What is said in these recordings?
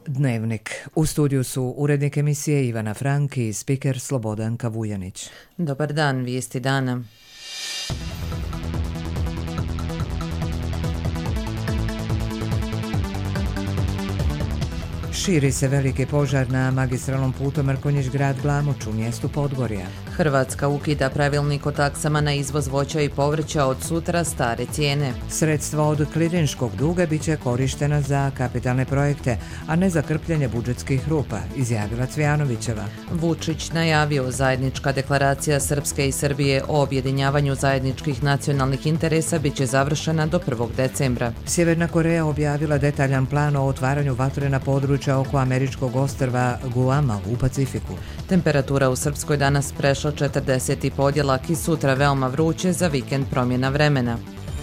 Dnevnik. U studiju su urednik emisije Ivana Frank i spiker Slobodanka Vujanić. Dobar dan, vijesti dana. Širi se veliki požar na magistralnom putu Mrkonjić-Grad-Glamoč u mjestu Podgorja. Hrvatska ukida pravilnik o taksama na izvoz voća i povrća, od sutra stare cijene. Sredstva od klirinškog duga bit će korištena za kapitalne projekte, a ne za krpljenje budžetskih rupa, izjavila Cvijanovićeva. Vučić najavio zajednička deklaracija Srpske i Srbije o objedinjavanju zajedničkih nacionalnih interesa bit će završena do 1. decembra. Sjeverna Koreja objavila detaljan plan o otvaranju vatre na područja oko američkog ostrva Guama u Pacifiku. Temperatura u Srpskoj danas prešla 40 i podjelak i sutra veoma vruće, za vikend promjena vremena.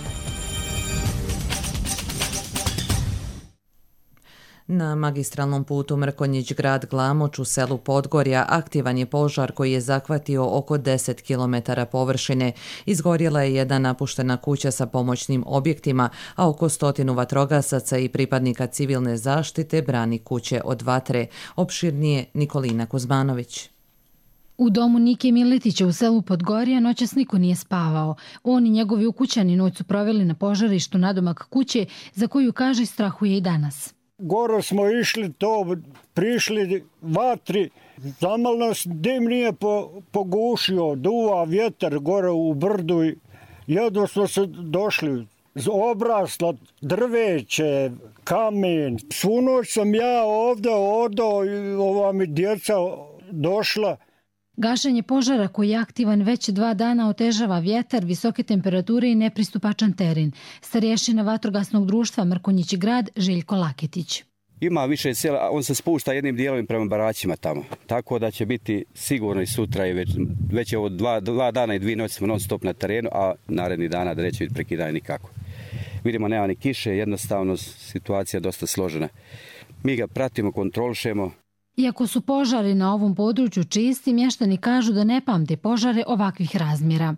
Na magistralnom putu Mrkonjić-Grad-Glamoč u selu Podgorja aktivan je požar koji je zahvatio oko 10 km površine. Izgorjela je jedna napuštena kuća sa pomoćnim objektima, a oko 100 vatrogasaca i pripadnika civilne zaštite brani kuće od vatre. Opširnije Nikolina Kuzmanović. U domu Nike Miletića u selu Podgorja noćas niko nije spavao. On i njegovi ukućani noć su proveli na požarištu nadomak kuće, za koju, kaže, strahuje i danas. Goro smo išli prišli vatri, zamal nas dim nije pogušio, duva vjetar gore u brdu i jedno smo se došli. Obrasla drveće, kamen. Svu noć sam ja ovdje odao i ova mi djeca došla. Gašenje požara koji je aktivan već 2 dana otežava vjetar, visoke temperature i nepristupačan teren. Starješina vatrogasnog društva Mrkonjić Grad Željko Laketić. Ima više sela, on se spušta jednim dijelom prema baraćima tamo. Tako da će biti sigurno i sutra i već je ovo 2 dana i 2 noći smo non stop na terenu, a narednih dana da neće biti prekidanje nikako. Vidimo, nema ni kiše, jednostavno situacija je dosta složena. Mi ga pratimo, kontrolišemo. Iako su požari na ovom području čisti, mještani kažu da ne pamte požare ovakvih razmjera.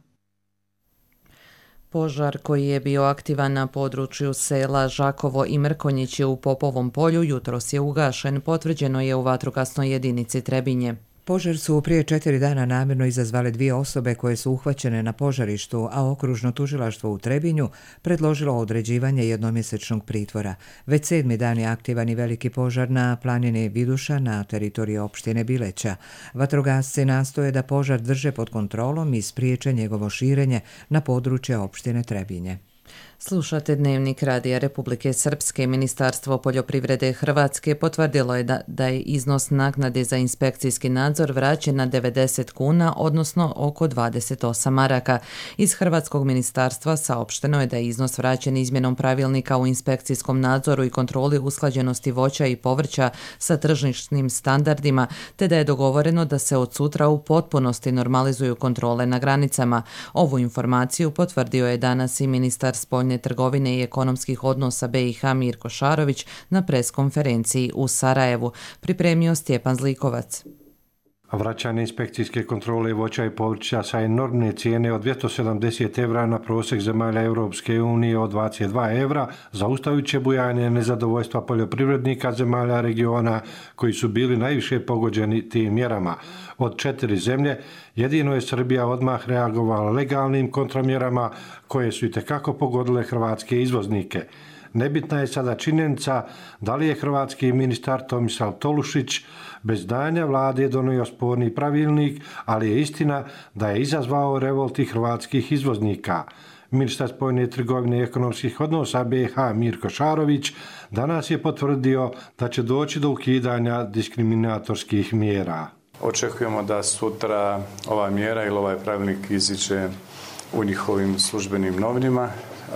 Požar koji je bio aktivan na području sela Žakovo i Mrkonjić u Popovom polju jutros je ugašen, potvrđeno je u vatrogasnoj jedinici Trebinje. Požar su prije 4 dana namjerno izazvale 2 osobe koje su uhvaćene na požarištu, a okružno tužilaštvo u Trebinju predložilo određivanje jednomjesečnog pritvora. Već 7. dan je aktivan i veliki požar na planini Viduša na teritoriji opštine Bileća. Vatrogasci nastoje da požar drže pod kontrolom i spriječe njegovo širenje na područje opštine Trebinje. Slušate Dnevnik Radija Republike Srpske. Ministarstvo poljoprivrede Hrvatske potvrdilo je da je iznos naknade za inspekcijski nadzor vraćen na 90 kuna, odnosno oko 28 maraka. Iz Hrvatskog ministarstva saopšteno je da je iznos vraćen izmjenom pravilnika u inspekcijskom nadzoru i kontroli usklađenosti voća i povrća sa tržišnim standardima, te da je dogovoreno da se od sutra u potpunosti normalizuju kontrole na granicama. Ovu informaciju potvrdio je danas i ministar spoljne trgovine i ekonomskih odnosa BiH Mirko Šarović na preskonferenciji u Sarajevu. Pripremio Stjepan Zlikovac. Vraćanje inspekcijske kontrole voća i povrća sa enormne cijene od 270 evra na prosjek zemalja Europske unije od 22 evra zaustavit će bujanje nezadovoljstva poljoprivrednika zemalja regiona koji su bili najviše pogođeni tim mjerama. Od 4 zemlje jedino je Srbija odmah reagovala legalnim kontramjerama koje su itekako pogodile hrvatske izvoznike. Nebitna je sada činjenica da li je hrvatski ministar Tomislav Tolušić bez danja vlade donio sporni pravilnik, ali je istina da je izazvao revolti hrvatskih izvoznika. Ministar spoljne trgovine i ekonomskih odnosa BiH Mirko Šarović danas je potvrdio da će doći do ukidanja diskriminatorskih mjera. Očekujemo da sutra ova mjera ili ovaj pravilnik iziđe u njihovim službenim novinama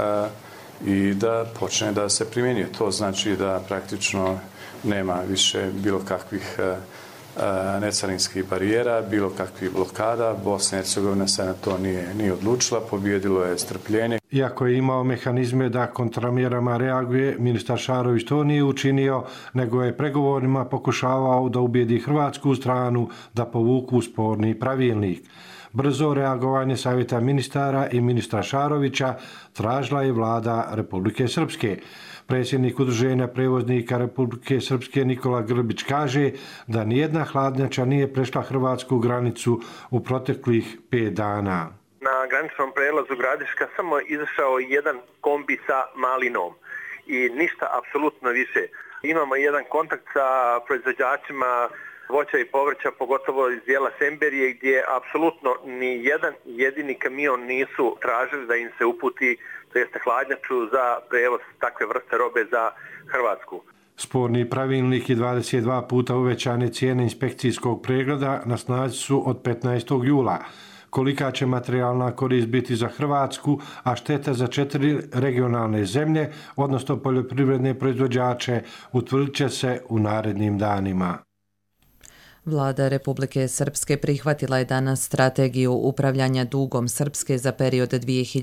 i da počne da se primjenjuje. To znači da praktično nema više bilo kakvih necarinskih barijera, bilo kakvih blokada. Bosna i Hercegovina se na to nije odlučila, pobijedilo je strpljenje. Iako je imao mehanizme da kontramjerama reaguje, ministar Šarović to nije učinio, nego je pregovorima pokušavao da ubijedi hrvatsku stranu da povuku sporni pravilnik. Brzo reagovanje Savjeta ministara i ministra Šarovića tražila je vlada Republike Srpske. Predsjednik Udruženja prevoznika Republike Srpske Nikola Grbić kaže da nijedna hladnjača nije prešla hrvatsku granicu u proteklih 5 dana. Na graničnom prelazu Gradiška samo izašao jedan kombi sa malinom i ništa apsolutno više. Imamo jedan kontakt sa proizvođačima voća i povrća, pogotovo iz dijela Semberije, gdje apsolutno ni jedan jedini kamion nisu tražili da im se uputi, to jeste hladnjaču za prevoz takve vrste robe za Hrvatsku. Sporni pravilnik i 22 puta uvećane cijene inspekcijskog pregleda na snazi su od 15. jula. Kolika će materijalna korist biti za Hrvatsku, a šteta za 4 regionalne zemlje, odnosno poljoprivredne proizvođače, utvrdit će se u narednim danima. Vlada Republike Srpske prihvatila je danas strategiju upravljanja dugom Srpske za period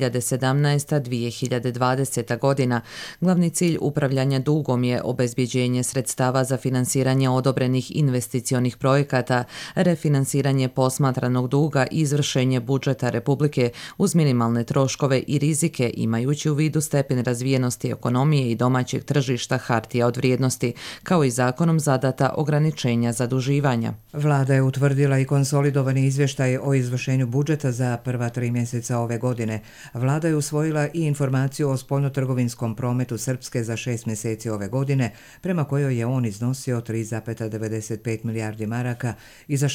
2017-2020 godina. Glavni cilj upravljanja dugom je obezbjeđenje sredstava za finansiranje odobrenih investicionih projekata, refinansiranje posmatranog duga i izvršenje budžeta Republike uz minimalne troškove i rizike, imajući u vidu stepen razvijenosti ekonomije i domaćeg tržišta hartija od vrijednosti, kao i zakonom zadata ograničenja zaduživanja. Vlada je utvrdila i konsolidovani izvještaj o izvršenju budžeta za prva 3 mjeseca ove godine. Vlada je usvojila i informaciju o spoljnotrgovinskom prometu Srpske za 6 mjeseci ove godine, prema kojoj je on iznosio 3,95 milijardi maraka i za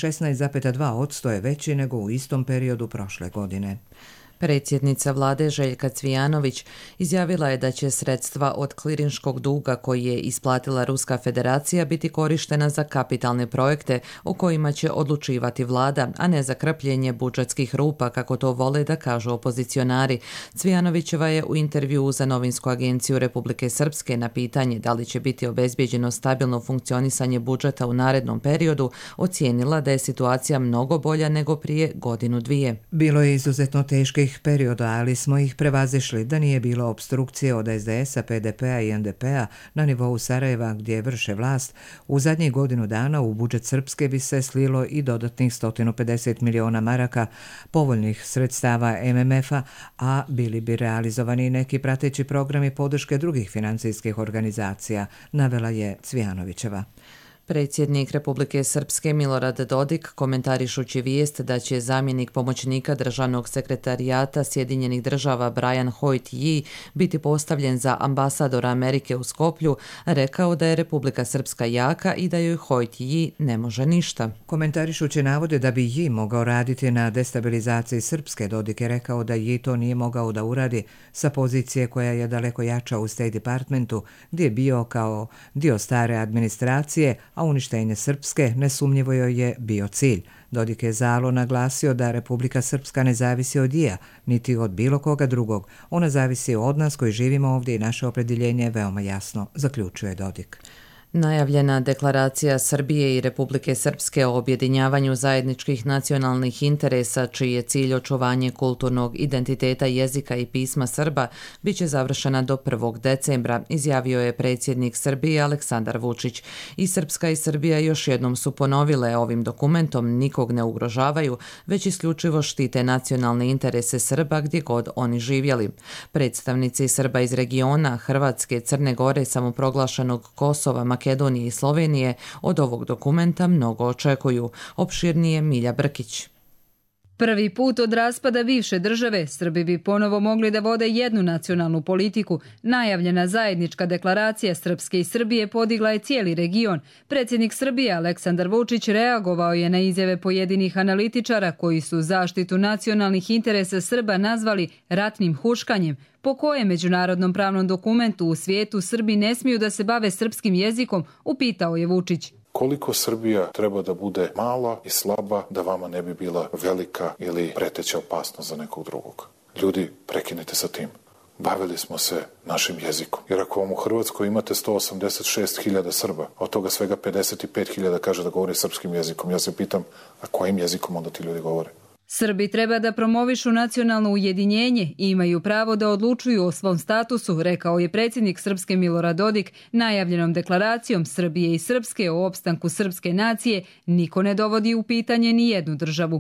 16,2% je veći nego u istom periodu prošle godine. Predsjednica vlade Željka Cvijanović izjavila je da će sredstva od klirinškog duga koji je isplatila Ruska federacija biti korištena za kapitalne projekte o kojima će odlučivati vlada, a ne za krpljenje budžetskih rupa, kako to vole da kažu opozicionari. Cvijanovićeva je u intervjuu za Novinsku agenciju Republike Srpske na pitanje da li će biti obezbjeđeno stabilno funkcionisanje budžeta u narednom periodu ocijenila da je situacija mnogo bolja nego prije 1-2. Bilo je izuzetno teških perioda, ali smo ih prevazišli. Da nije bilo opstrukcije od SDS-a, PDP-a i NDP-a na nivou Sarajeva gdje vrše vlast, u zadnjih 1 dana u budžet Srpske bi se slilo i dodatnih 150 miliona maraka povoljnih sredstava MMF-a, a bili bi realizovani neki prateći programi podrške drugih financijskih organizacija, navela je Cvijanovićeva. Predsjednik Republike Srpske Milorad Dodik, komentarišući vijest da će zamjenik pomoćnika državnog sekretarijata Sjedinjenih država Brian Hoyt-Yi biti postavljen za ambasadora Amerike u Skoplju, rekao da je Republika Srpska jaka i da joj Hoyt-Yi ne može ništa. Komentarišući navode da bi Yi mogao raditi na destabilizaciji Srpske, Dodik je rekao da Yi to nije mogao da uradi sa pozicije koja je daleko jača u State Departmentu, gdje je bio kao dio stare administracije, a uništenje Srpske nesumnjivo joj je bio cilj. Dodik je zalo naglasio da Republika Srpska ne zavisi od Yija, niti od bilo koga drugog. Ona zavisi od nas koji živimo ovdje i naše opredjeljenje je veoma jasno, zaključuje Dodik. Najavljena deklaracija Srbije i Republike Srpske o objedinjavanju zajedničkih nacionalnih interesa, čiji je cilj očuvanje kulturnog identiteta jezika i pisma Srba, bit će završena do 1. decembra, izjavio je predsjednik Srbije Aleksandar Vučić. I Srpska i Srbija još jednom su ponovile ovim dokumentom nikog ne ugrožavaju, već isključivo štite nacionalne interese Srba gdje god oni živjeli. Predstavnici Srba iz regiona, Hrvatske, Crne Gore, samoproglašenog Kosova, Makedonije i Slovenije od ovog dokumenta mnogo očekuju. Opširnije Milja Brkić. Prvi put od raspada bivše države Srbi bi ponovo mogli da vode jednu nacionalnu politiku. Najavljena zajednička deklaracija Srpske i Srbije podigla je cijeli region. Predsjednik Srbije Aleksandar Vučić reagovao je na izjave pojedinih analitičara koji su zaštitu nacionalnih interesa Srba nazvali ratnim huškanjem. Po kojem međunarodnom pravnom dokumentu u svijetu Srbi ne smiju da se bave srpskim jezikom, upitao je Vučić. Koliko Srbija treba da bude mala i slaba da vama ne bi bila velika ili preteća opasnost za nekog drugog? Ljudi, prekinite sa tim. Bavili smo se našim jezikom. Jer ako vam u Hrvatskoj imate 186.000 Srba, od toga svega 55.000 kaže da govore srpskim jezikom, ja se pitam, a kojim jezikom onda ti ljudi govore? Srbi treba da promovišu nacionalno ujedinjenje i imaju pravo da odlučuju o svom statusu, rekao je predsjednik Srpske Milorad Dodik. Najavljenom deklaracijom Srbije i Srpske o opstanku srpske nacije niko ne dovodi u pitanje ni jednu državu.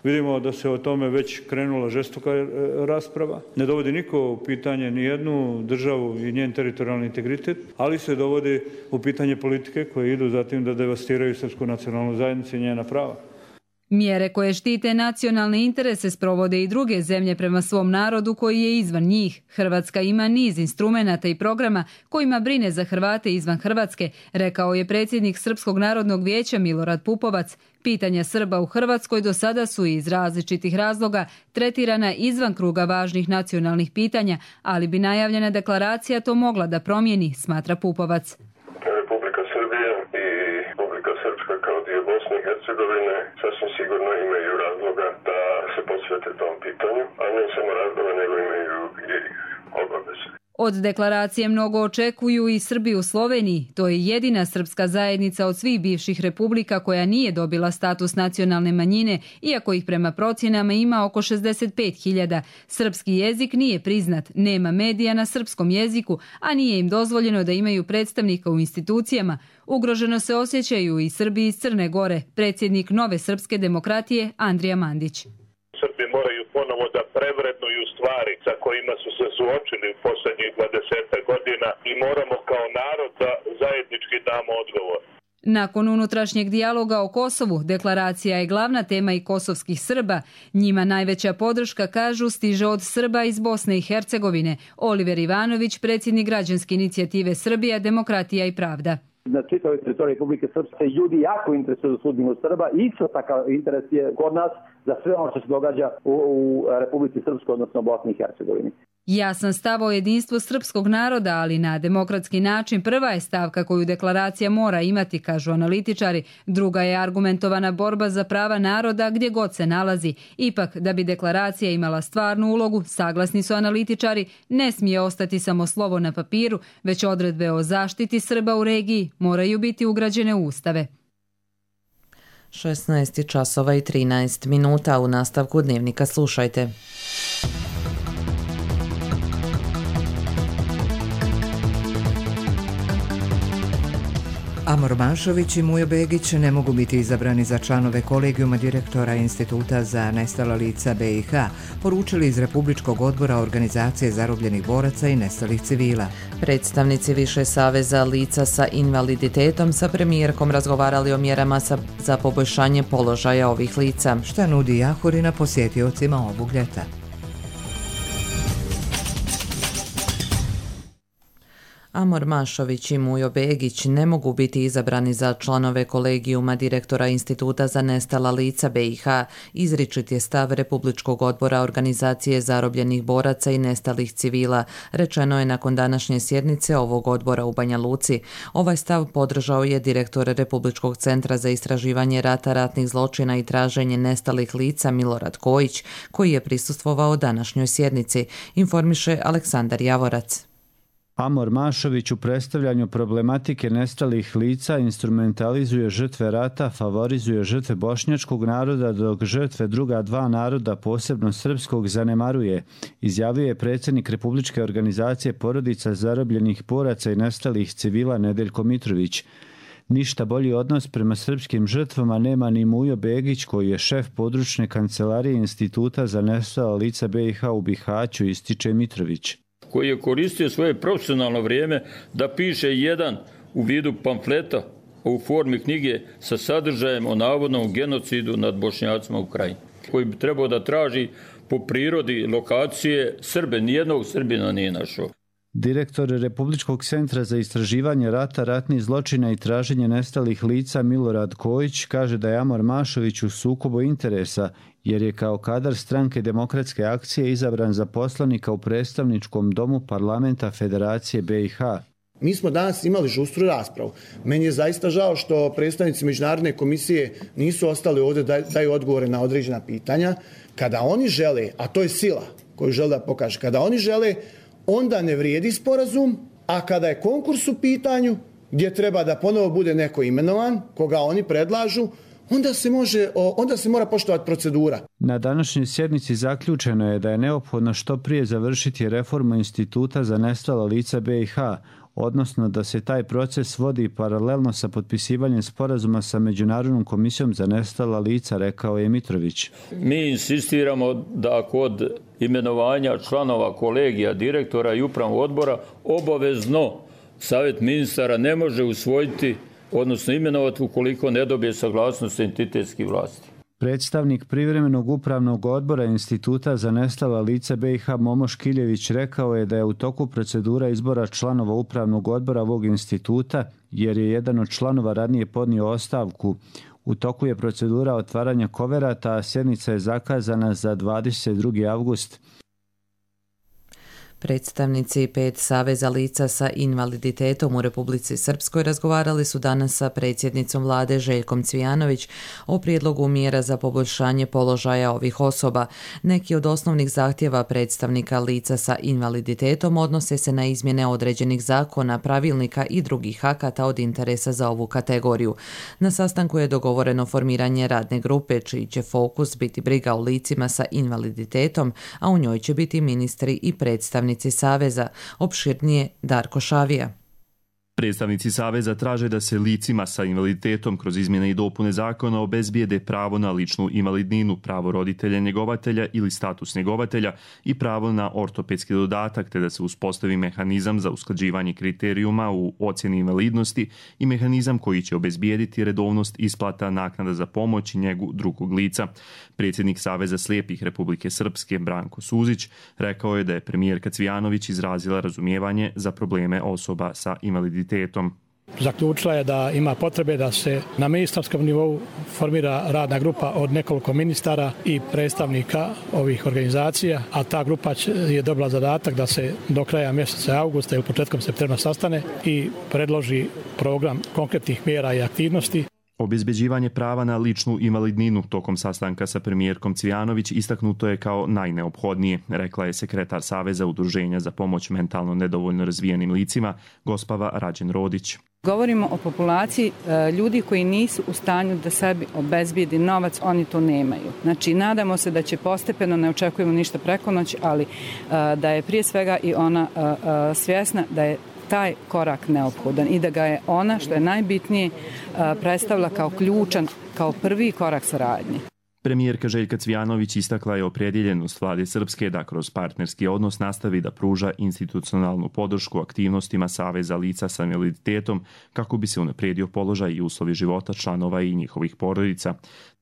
Vidimo da se o tome već krenula žestoka rasprava. Ne dovodi niko u pitanje ni jednu državu i njen teritorijalni integritet, ali se dovodi u pitanje politike koje idu za tim da devastiraju srpsku nacionalnu zajednicu i njena prava. Mjere koje štite nacionalne interese sprovode i druge zemlje prema svom narodu koji je izvan njih. Hrvatska ima niz instrumenata i programa kojima brine za Hrvate izvan Hrvatske, rekao je predsjednik Srpskog narodnog vijeća Milorad Pupovac. Pitanja Srba u Hrvatskoj do sada su iz različitih razloga tretirana izvan kruga važnih nacionalnih pitanja, ali bi najavljena deklaracija to mogla da promijeni, smatra Pupovac. Republika Srbija i Republika Srpska kao dio Bosne i Hercegovine sasvim sigurno imaju razloga da se posvete tom pitanju, a ne samo razloga, nego imaju i obaveze. Od deklaracije mnogo očekuju i Srbi u Sloveniji. To je jedina srpska zajednica od svih bivših republika koja nije dobila status nacionalne manjine, iako ih prema procjenama ima oko 65.000. Srpski jezik nije priznat, nema medija na srpskom jeziku, a nije im dozvoljeno da imaju predstavnika u institucijama. Ugroženo se osjećaju i Srbi iz Crne Gore, predsjednik Nove srpske demokratije Andrija Mandić. Srbi moraju ponovo da prevrednuju stvari sa kojima su se suočili u posljednjih 20 godina i moramo kao narod da zajednički damo odgovor. Nakon unutrašnjeg dijaloga o Kosovu, deklaracija je glavna tema i kosovskih Srba. Njima najveća podrška, kažu, stiže od Srba iz Bosne i Hercegovine. Oliver Ivanović, predsjednik građanske inicijative Srbija, demokratija i pravda. Na čitavoj teritoriji Republike Srpske ljudi jako interesuju za sudbinu Srba i isto takav interes je kod nas za sve ono što se događa u Republici Srpskoj, odnosno Bosni i Hercegovini. Jasan stav o jedinstvu srpskog naroda, ali na demokratski način, prva je stavka koju deklaracija mora imati, kažu analitičari. Druga je argumentovana borba za prava naroda gdje god se nalazi. Ipak, da bi deklaracija imala stvarnu ulogu, saglasni su analitičari, ne smije ostati samo slovo na papiru, već odredbe o zaštiti Srba u regiji moraju biti ugrađene u ustave. 16:13 u nastavku Dnevnika slušajte. Amor Mašović i Mujo Begić ne mogu biti izabrani za članove kolegijuma direktora Instituta za nestala lica BiH, poručili iz Republičkog odbora Organizacije zarobljenih boraca i nestalih civila. Predstavnici više saveza lica sa invaliditetom sa premijerkom razgovarali o mjerama za poboljšanje položaja ovih lica. Šta nudi Jahorina posjetiocima ovog ljeta? Amor Mašović i Mujo Begić ne mogu biti izabrani za članove kolegijuma direktora Instituta za nestala lica BiH, izričit je stav Republičkog odbora Organizacije zarobljenih boraca i nestalih civila, rečeno je nakon današnje sjednice ovog odbora u Banja Luci. Ovaj stav podržao je direktor Republičkog centra za istraživanje rata, ratnih zločina i traženje nestalih lica Milorad Kojić, koji je prisustvovao današnjoj sjednici, informiše Aleksandar Javorac. Amor Mašović u predstavljanju problematike nestalih lica instrumentalizuje žrtve rata, favorizuje žrtve bošnjačkog naroda, dok žrtve druga dva naroda, posebno srpskog, zanemaruje, izjavio je predsjednik Republičke organizacije porodica zarobljenih boraca i nestalih civila Nedeljko Mitrović. Ništa bolji odnos prema srpskim žrtvama nema ni Mujo Begić, koji je šef područne kancelarije Instituta za nestala lica BiH u Bihaću, ističe Mitrović, koji je koristio svoje profesionalno vrijeme da piše jedan u vidu pamfleta u formi knjige sa sadržajem o navodnom genocidu nad Bošnjacima u Krajini, koji bi trebao da traži po prirodi lokacije Srbe. Nijednog Srbina nije našao. Direktor Republičkog centra za istraživanje rata, ratnih zločina i traženje nestalih lica Milorad Kojić kaže da je Amor Mašović u sukobu interesa, jer je kao kadar stranke Demokratske akcije izabran za poslanika u predstavničkom domu parlamenta Federacije BiH. Mi smo danas imali žustru raspravu. Meni je zaista žao što predstavnici Međunarodne komisije nisu ostali ovdje da daju odgovore na određena pitanja. Kada oni žele, a to je sila koju žele da pokaže, kada oni žele, onda ne vrijedi sporazum, a kada je konkurs u pitanju, gdje treba da ponovo bude neko imenovan, koga oni predlažu, onda se mora poštovati procedura. Na današnjoj sjednici zaključeno je da je neophodno što prije završiti reformu Instituta za nestala lica BiH. odnosno da se taj proces vodi paralelno sa potpisivanjem sporazuma sa Međunarodnom komisijom za nestala lica, rekao je Mitrović. Mi insistiramo da kod imenovanja članova kolegija, direktora i upravnog odbora obavezno Savjet ministara ne može usvojiti, odnosno imenovati ukoliko ne dobije saglasnost entitetskih vlasti. Predstavnik privremenog upravnog odbora Instituta za nestala lica BiH Momo Škiljević rekao je da je u toku procedura izbora članova upravnog odbora ovog instituta, jer je jedan od članova ranije podnio ostavku. U toku je procedura otvaranja koverata, a sjednica je zakazana za 22. avgust. Predstavnici 5 saveza lica sa invaliditetom u Republici Srpskoj razgovarali su danas sa predsjednicom vlade Željkom Cvijanović o prijedlogu mjera za poboljšanje položaja ovih osoba. Neki od osnovnih zahtjeva predstavnika lica sa invaliditetom odnose se na izmjene određenih zakona, pravilnika i drugih akata od interesa za ovu kategoriju. Na sastanku je dogovoreno formiranje radne grupe čiji će fokus biti briga o licima sa invaliditetom, a u njoj će biti ministri i predstavnici saveza. Opširnije Darko Šavija. Predstavnici Saveza traže da se licima sa invaliditetom kroz izmjene i dopune zakona obezbijede pravo na ličnu invalidninu, pravo roditelja njegovatelja ili status njegovatelja i pravo na ortopedski dodatak, te da se uspostavi mehanizam za usklađivanje kriterijuma u ocjeni invalidnosti i mehanizam koji će obezbijediti redovnost isplata naknada za pomoć i njegu drugog lica. Predsjednik Saveza slijepih Republike Srpske Branko Suzić rekao je da je premijerka Cvijanović izrazila razumijevanje za probleme osoba sa invaliditetom. Zaključila je da ima potrebe da se na ministarskom nivou formira radna grupa od nekoliko ministara i predstavnika ovih organizacija, a ta grupa je dobila zadatak da se do kraja mjeseca avgusta ili početkom septembra sastane i predloži program konkretnih mjera i aktivnosti. Obezbeđivanje prava na ličnu invalidninu tokom sastanka sa premijerkom Cvijanović istaknuto je kao najneophodnije, rekla je sekretar Saveza udruženja za pomoć mentalno nedovoljno razvijenim licima, gospava Rađen Rodić. Govorimo o populaciji ljudi koji nisu u stanju da sebi obezbijedi novac, oni to nemaju. Znači, nadamo se da će postepeno, ne očekujemo ništa preko noći, ali da je prije svega i ona svjesna da je taj korak neophodan i da ga je ona, što je najbitnije, predstavila kao ključan, kao prvi korak saradnje. Premijerka Željka Cvijanović istakla je opredjeljenost vlade Srpske da kroz partnerski odnos nastavi da pruža institucionalnu podršku aktivnostima Saveza lica sa invaliditetom kako bi se unaprijedio položaj i uslovi života članova i njihovih porodica.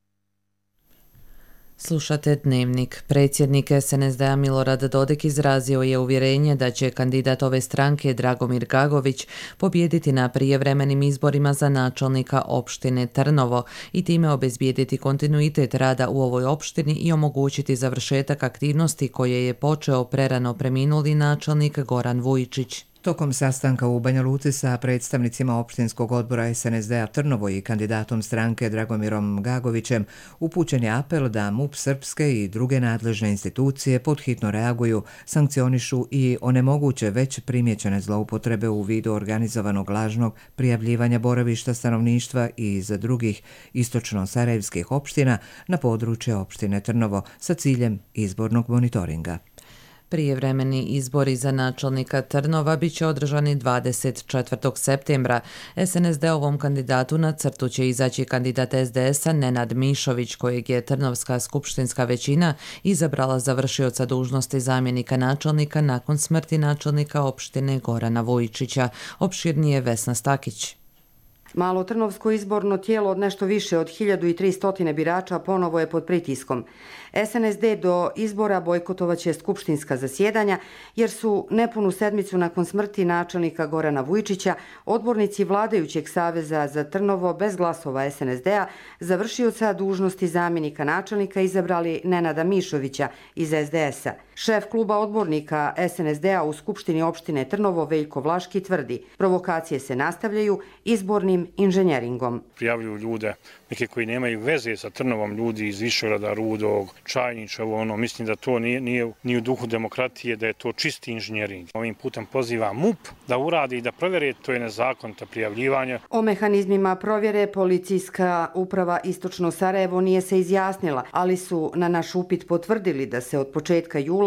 Slušate Dnevnik. Predsjednik SNSD-a Milorad Dodik izrazio je uvjerenje da će kandidat ove stranke Dragomir Gagović pobijediti na prijevremenim izborima za načelnika opštine Trnovo i time obezbijediti kontinuitet rada u ovoj opštini i omogućiti završetak aktivnosti koje je počeo prerano preminuli načelnik Goran Vujčić. Tokom sastanka u Banja Luci sa predstavnicima opštinskog odbora SNSD-a Trnovo i kandidatom stranke Dragomirom Gagovićem upućen je apel da MUP Srpske i druge nadležne institucije podhitno reaguju, sankcionišu i onemoguće već primjećene zloupotrebe u vidu organizovanog lažnog prijavljivanja boravišta stanovništva i iz drugih istočno-sarajevskih opština na područje opštine Trnovo sa ciljem izbornog monitoringa. Prijevremeni izbori za načelnika Trnova biće održani 24. septembra. SNSD-ovom kandidatu na crtu će izaći kandidat SDS-a Nenad Mišović, kojeg je Trnovska skupštinska većina izabrala za vršioca dužnosti zamjenika načelnika nakon smrti načelnika opštine Gorana Vujčića. Opširnije Vesna Stakić. Malo trnovsko izborno tijelo od nešto više od 1300 birača ponovo je pod pritiskom. SNSD do izbora bojkotovaće skupštinska zasjedanja jer su nepunu sedmicu nakon smrti načelnika Gorana Vujčića odbornici vladajućeg Saveza za Trnovo bez glasova SNSD-a za vršioca dužnosti zamjenika načelnika izabrali Nenada Mišovića iz SDS-a. Šef kluba odbornika SNSD-a u Skupštini opštine Trnovo Veljko Vlaški tvrdi, provokacije se nastavljaju izbornim inženjeringom. Prijavljuju ljude, neke koji nemaju veze sa Trnovom, ljudi iz Višegrada, Rudog, Čajnića, mislim da to nije u duhu demokratije, da je to čisti inženjering. Ovim putem poziva MUP da uradi i da provjeri, to je nezakonito prijavljivanje. O mehanizmima provjere policijska uprava Istočno Sarajevo nije se izjasnila, ali su na naš upit potvrdili da se od početka jula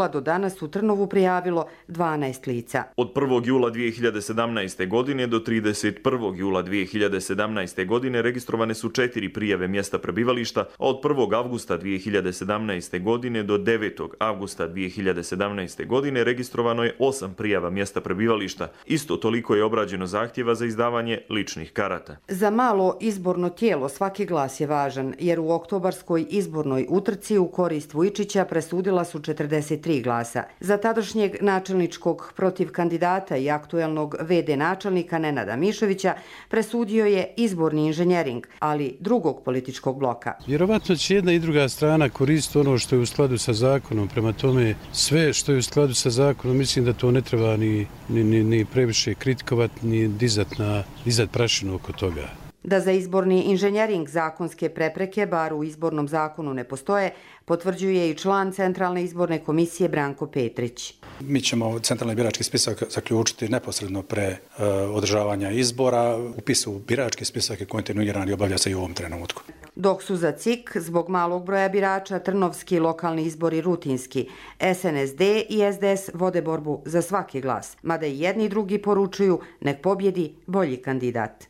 jula do danas u Trnovu prijavilo 12 lica. Od 1. jula 2017. godine do 31. jula 2017. godine registrovane su 4 prijave mjesta prebivališta, a od 1. avgusta 2017. godine do 9. avgusta 2017. godine registrovano je 8 prijava mjesta prebivališta. Isto toliko je obrađeno zahtjeva za izdavanje ličnih karata. Za malo izborno tijelo svaki glas je važan, jer u oktobarskoj izbornoj utrci u korist Vujčića presudila su 43 glasa. Za tadašnjeg načelničkog protiv kandidata i aktuelnog VD načelnika Nenada Mišovića presudio je izborni inženjering, ali drugog političkog bloka. Vjerovatno će jedna i druga strana koristiti ono što je u skladu sa zakonom. Prema tome, sve što je u skladu sa zakonom, mislim da to ne treba ni previše kritikovati, ni dizat prašinu oko toga. Da za izborni inženjering zakonske prepreke, bar u izbornom zakonu, ne postoje, potvrđuje i član Centralne izborne komisije Branko Petrić. Mi ćemo centralni birački spisak zaključiti neposredno pre održavanja izbora. Upis u birački spisak je kontinuiran i obavlja se i u ovom trenutku. Dok su za CIK zbog malog broja birača trnovski lokalni izbori rutinski, SNSD i SDS vode borbu za svaki glas, mada i jedni i drugi poručuju nek pobjedi bolji kandidat.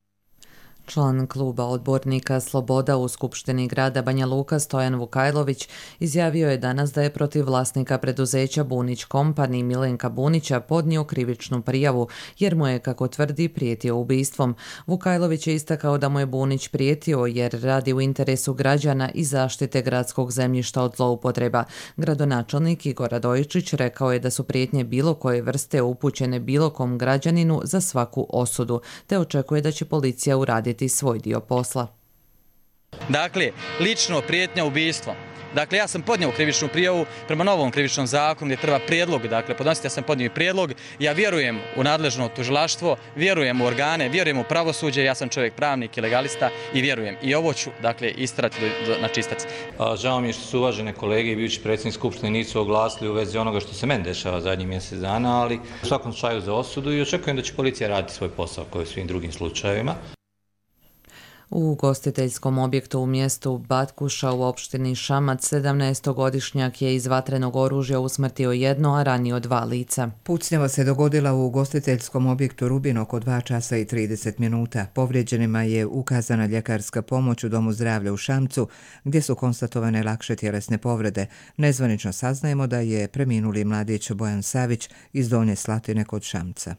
Član kluba odbornika Sloboda u Skupštini grada Banja Luka Stojan Vukajlović izjavio je danas da je protiv vlasnika preduzeća Bunić Company Milenka Bunića podnio krivičnu prijavu jer mu je, kako tvrdi, prijetio ubistvom. Vukajlović je istakao da mu je Bunić prijetio jer radi u interesu građana i zaštite gradskog zemljišta od zloupotreba. Gradonačelnik Igor Radojičić rekao je da su prijetnje bilo koje vrste upućene bilo kom građaninu za svaku osudu, te očekuje da će policija uraditi svoj dio posla. Dakle, lično prijetnja ubistvom. Dakle, ja sam podnio krivičnu prijavu prema novom krivičnom zakonu gdje treba prijedlog, dakle, podnositi, ja sam podnio i prijedlog. Ja vjerujem u nadležno tužilaštvo, vjerujem u organe, vjerujem u pravosuđe, ja sam čovjek pravnik i legalista i vjerujem. I ovo ću, dakle, istrati na čistac. Žao mi je što su uvažene kolege i bivši predsjednik Skupštine nisu oglasili u vezi onoga što se meni dešava zadnjih mjesec dana, ali u svakom slučaju za osudu i očekujem da će policija raditi svoj posao kao i u svim drugim slučajevima. U ugostiteljskom objektu u mjestu Batkuša u opštini Šamac 17-godišnjak je iz vatrenog oružja usmrtio jedno, a ranio 2 lica. Pucnjava se dogodila u ugostiteljskom objektu Rubin oko 2 časa i 30 minuta. Povrijeđenima je ukazana ljekarska pomoć u Domu zdravlja u Šamcu, gdje su konstatovane lakše tjelesne povrede. Nezvanično saznajemo da je preminuli mladić Bojan Savić iz Donje Slatine kod Šamca.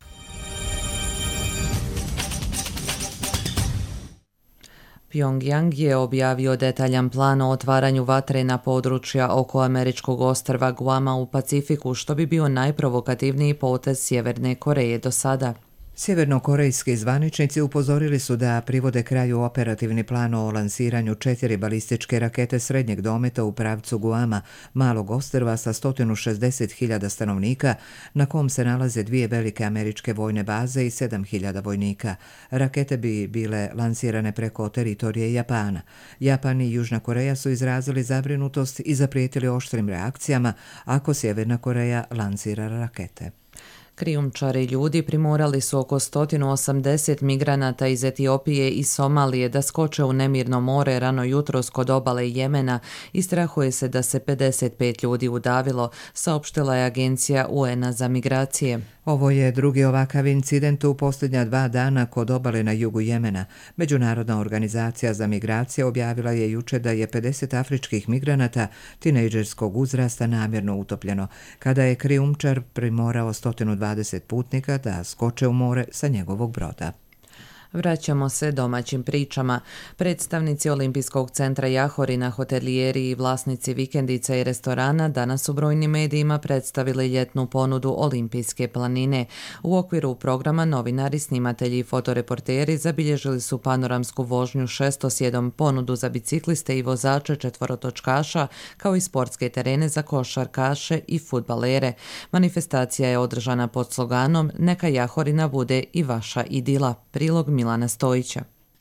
Pyongyang je objavio detaljan plan o otvaranju vatre na područja oko američkog ostrva Guama u Pacifiku, što bi bio najprovokativniji potez Sjeverne Koreje do sada. Sjevernokorejski zvaničnici upozorili su da privode kraju operativni plan o lansiranju 4 balističke rakete srednjeg dometa u pravcu Guama, malog ostrva sa 160.000 stanovnika, na kom se nalaze 2 velike američke vojne baze i 7.000 vojnika. Rakete bi bile lansirane preko teritorije Japana. Japan i Južna Koreja su izrazili zabrinutost i zaprijetili oštrim reakcijama ako Sjeverna Koreja lansira rakete. Krijumčari ljudi primorali su oko 180 migranata iz Etiopije i Somalije da skoče u nemirno more rano jutros kod obale Jemena i strahuje se da se 55 ljudi udavilo, saopštila je agencija UN-a za migracije. Ovo je drugi ovakav incident u posljednja 2 dana kod obale na jugu Jemena. Međunarodna organizacija za migracije objavila je jučer da je 50 afričkih migranata tinejdžerskog uzrasta namjerno utopljeno, kada je krijumčar primorao 120 putnika da skoče u more sa njegovog broda. Vraćamo se domaćim pričama. Predstavnici Olimpijskog centra Jahorina, hotelijeri i vlasnici vikendica i restorana danas u brojnim medijima predstavili ljetnu ponudu Olimpijske planine. U okviru programa novinari, snimatelji i fotoreporteri zabilježili su panoramsku vožnju šestosjedom, ponudu za bicikliste i vozače četvorotočkaša, kao i sportske terene za košarkaše i fudbalere. Manifestacija je održana pod sloganom Neka Jahorina bude i vaša idila. Prilog Milana Stojića.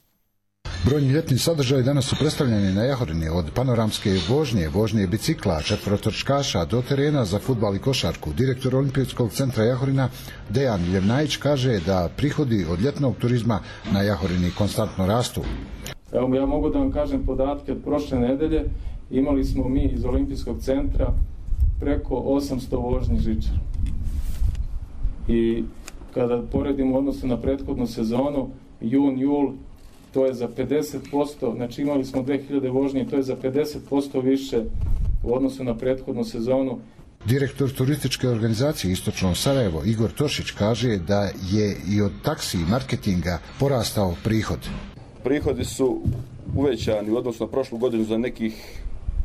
Brojni ljetni sadržaji danas su predstavljeni na Jahorini, od panoramske vožnje bicikla, četvorotočkaša do terena za fudbal i košarku. Direktor Olimpijskog centra Jahorina Dejan Ljevnajić kaže da prihodi od ljetnog turizma na Jahorini konstantno rastu. Evo, ja mogu da vam kažem podatke od prošle nedelje. Imali smo mi iz Olimpijskog centra preko 800 vožnji žičara. I kada poredimo u odnosu na prethodnu sezonu, jul, to je za 50%, znači imali smo 2000 vožnje i to je za 50% više u odnosu na prethodnu sezonu. Direktor turističke organizacije Istočno Sarajevo Igor Tošić kaže da je i od taksi i marketinga porastao prihod. Prihodi su uvećani u odnosu na prošlu godinu za nekih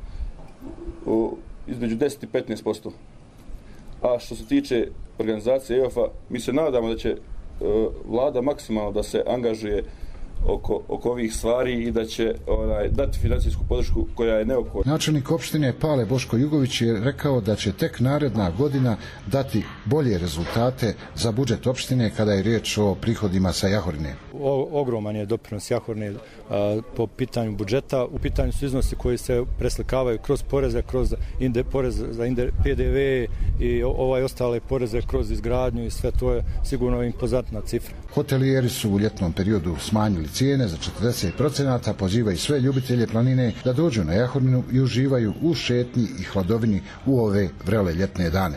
između 10 i 15%. A što se tiče organizacije EOF-a, mi se nadamo da će vlada maksimalno da se angažuje oko ovih stvari i da će dati financijsku podršku koja je neophodna. Načelnik opštine Pale Boško Jugović je rekao da će tek naredna godina dati bolje rezultate za budžet opštine kada je riječ o prihodima sa Jahorine. Ogroman je doprinos Jahorine po pitanju budžeta. U pitanju su iznosi koji se preslikavaju kroz poreze, kroz porez za PDV i ostale poreze kroz izgradnju i sve to je sigurno impozantna cifra. Hotelijeri su u ljetnom periodu smanjili cijene za 40%, pozivaju sve ljubitelje planine da dođu na Jahorinu i uživaju u šetnji i hladovini u ove vrele ljetne dane.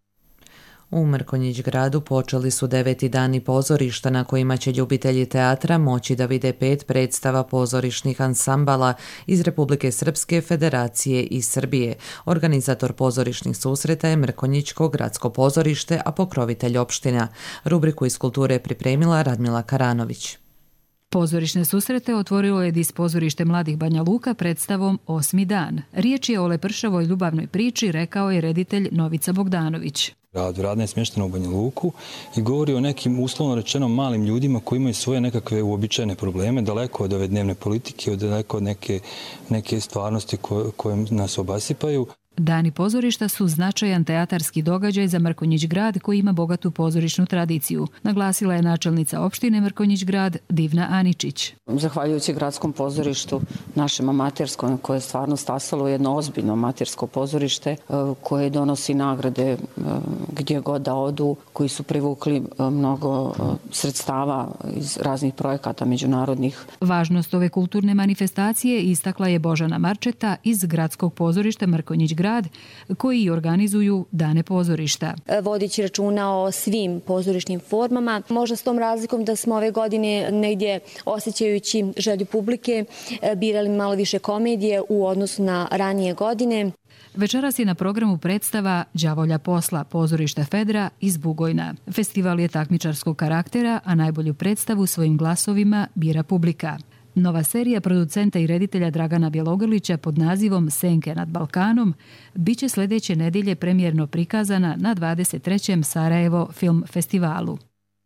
U Mrkonjić gradu počeli su 9. dani pozorišta na kojima će ljubitelji teatra moći da vide 5 predstava pozorišnih ansambala iz Republike Srpske, Federacije i Srbije. Organizator pozorišnih susreta je Mrkonjićko gradsko pozorište, a pokrovitelj opština. Rubriku iz kulture je pripremila Radmila Karanović. Pozorišne susrete otvorilo je DIS pozorište Mladih Banja Luka predstavom 8. dan. Riječ je o lepršavoj ljubavnoj priči, rekao je reditelj Novica Bogdanović. Radna je smještena u Banja Luku i govori o nekim uslovno rečeno malim ljudima koji imaju svoje nekakve uobičajene probleme, daleko od ove dnevne politike, daleko od neke stvarnosti koje nas obasipaju. Dani pozorišta su značajan teatarski događaj za Mrkonjić grad koji ima bogatu pozorišnu tradiciju, naglasila je načelnica opštine Mrkonjić grad Divna Aničić. Zahvaljujući gradskom pozorištu, našem amaterskom, koje je stvarno stasalo jedno ozbiljno amatersko pozorište koje donosi nagrade gdje god da odu, koji su privukli mnogo sredstava iz raznih projekata međunarodnih. Važnost ove kulturne manifestacije istakla je Božana Marčeta iz gradskog pozorišta Mrkonjić grad koji organizuju dane pozorišta. Vodići računa o svim pozorišnim formama, možda s tom razlikom da smo ove godine negdje osjećajući želju publike birali malo više komedije u odnosu na ranije godine. Večeras je na programu predstava Đavolja posla pozorišta Fedra iz Bugojna. Festival je takmičarskog karaktera, a najbolju predstavu svojim glasovima bira publika. Nova serija producenta i reditelja Dragana Bjelogrlića pod nazivom Senke nad Balkanom biće sljedeće nedjelje premijerno prikazana na 23. Sarajevo film festivalu.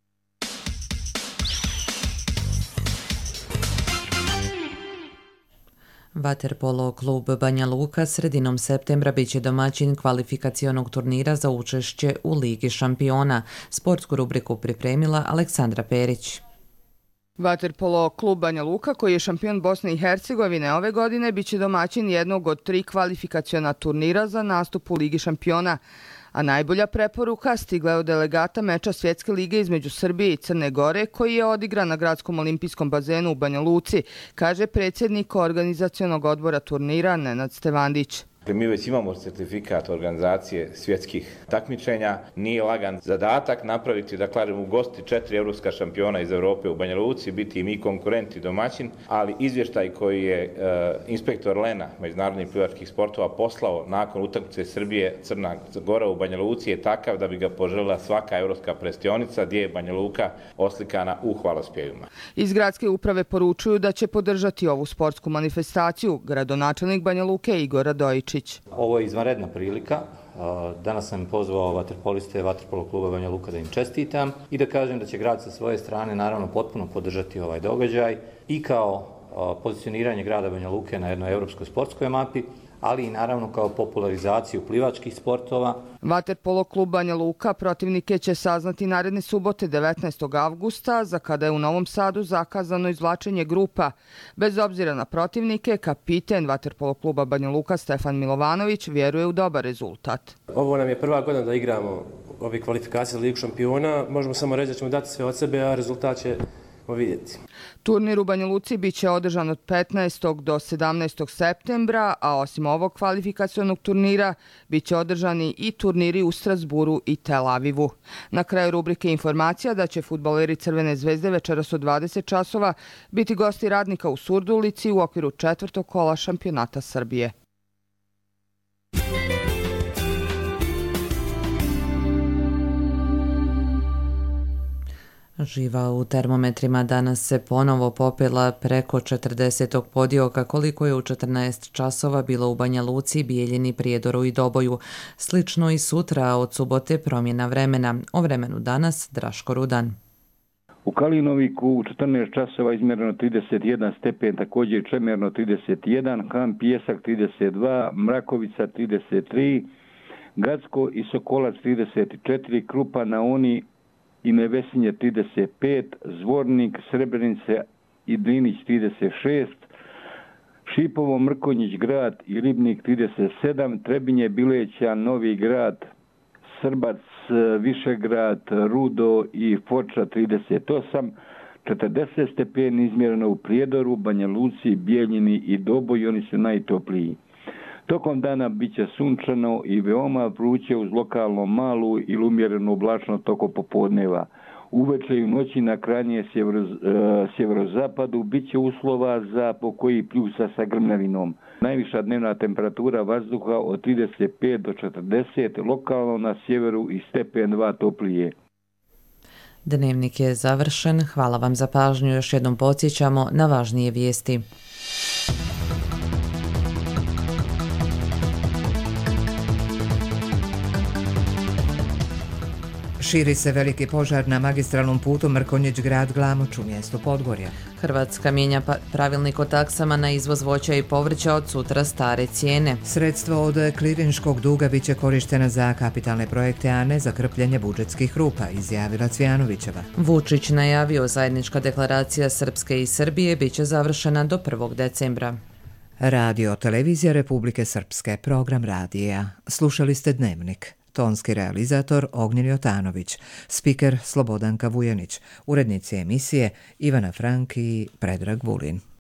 Vaterpolo klub Banja Luka sredinom septembra biće domaćin kvalifikacionog turnira za učešće u Ligi šampiona. Sportsku rubriku pripremila Aleksandra Perić. Vaterpolo klub Banja Luka, koji je šampion Bosne i Hercegovine ove godine, biće domaćin jednog od 3 kvalifikaciona turnira za nastup u Ligi šampiona. A najbolja preporuka stigla je od delegata meča Svjetske lige između Srbije i Crne Gore, koji je odigran na gradskom olimpijskom bazenu u Banja Luci, kaže predsjednik organizacionog odbora turnira Nenad Stevandić. Mi već imamo certifikat organizacije svjetskih takmičenja. Nije lagan zadatak napraviti, da kažem, ugosti 4 evropska šampiona iz Evrope u Banja Luci, biti i mi konkurenti domaćin, ali izvještaj koji je inspektor Lena, međunarodnih plivačkih sportova, poslao nakon utakmice Srbije Crna Gora u Banja Luci je takav da bi ga poželjela svaka evropska prestionica gdje je Banja Luka oslikana u hvalospjevima. Iz gradske uprave poručuju da će podržati ovu sportsku manifestaciju gradonačelnik Banja Luke Igor Radojičić. Ovo je izvanredna prilika. Danas sam pozvao vaterpoliste Vaterpolo kluba Banja Luka da im čestitam i da kažem da će grad sa svoje strane naravno potpuno podržati ovaj događaj i kao pozicioniranje grada Banja Luke na jednoj evropskoj sportskoj mapi, ali i naravno kao popularizaciju plivačkih sportova. Vaterpolo klub Banja Luka protivnike će saznati naredne subote 19. avgusta, za kada je u Novom Sadu zakazano izvlačenje grupa. Bez obzira na protivnike, kapiten Vaterpolo kluba Banja Luka Stefan Milovanović vjeruje u dobar rezultat. Ovo nam je prva godina da igramo ove kvalifikacije za Ligu šampiona. Možemo samo reći da ćemo dati sve od sebe, a rezultat će vidjeti. Turnir u Banja Luci biće održan od 15. do 17. septembra, a osim ovog kvalifikacionog turnira biće održani i turniri u Strasburu i Tel Avivu. Na kraju rubrike informacija da će fudbaleri Crvene zvezde večeras od 20 časova biti gosti Radnika u Surdulici u okviru 4. kola šampionata Srbije. Živa u termometrima danas se ponovo popela preko 40. podioka koliko je u 14 časova bilo u Banja Luci, Bijeljini, Prijedoru i Doboju. Slično i sutra, od subote promjena vremena. O vremenu danas Draško Rudan. U Kalinoviku u 14 časova izmjereno 31 stepen, također Čemerno 31, Han Pijesak 32, Mrakovica 33, Gacko i Sokolac 34, Krupa na Oni i Nevesinje 35, Zvornik, Srebrenice i Drinić 36, Šipovo, Mrkonjić grad i Ribnik 37, Trebinje, Bileća, Novi grad, Srbac, Višegrad, Rudo i Foča 38, 40 stepeni izmjereno u Prijedoru, Banja Luci, Bijeljini i Doboj, oni su najtopliji. Tokom dana bit će sunčano i veoma vruće uz lokalno malu ili umjereno oblačno tokom popodneva. Uveče i u noći na krajnje sjeverozapadu bit će uslova za pokoji pljusa sa grmljavinom. Najviša dnevna temperatura vazduha od 35 do 40, lokalno na sjeveru i stepen 2 toplije. Dnevnik je završen. Hvala vam za pažnju. Još jednom podsjećamo na važnije vijesti. Širi se veliki požar na magistralnom putu Mrkonjić grad Glamoč u mjestu Podgorja. Hrvatska mijenja pravilnik o taksama na izvoz voća i povrća, od sutra stare cijene. Sredstvo od klirinškog duga biće korištena za kapitalne projekte, a ne za krpljenje budžetskih rupa, izjavila Cvjanovićeva. Vučić najavio zajednička deklaracija Srpske i Srbije biće završena do 1. decembra. Radio Televizija Republike Srpske, program radija. Slušali ste Dnevnik. Tonski realizator Ognjen Jotanović, spiker Slobodanka Vujanić, urednici emisije Ivana Frank i Predrag Vulin.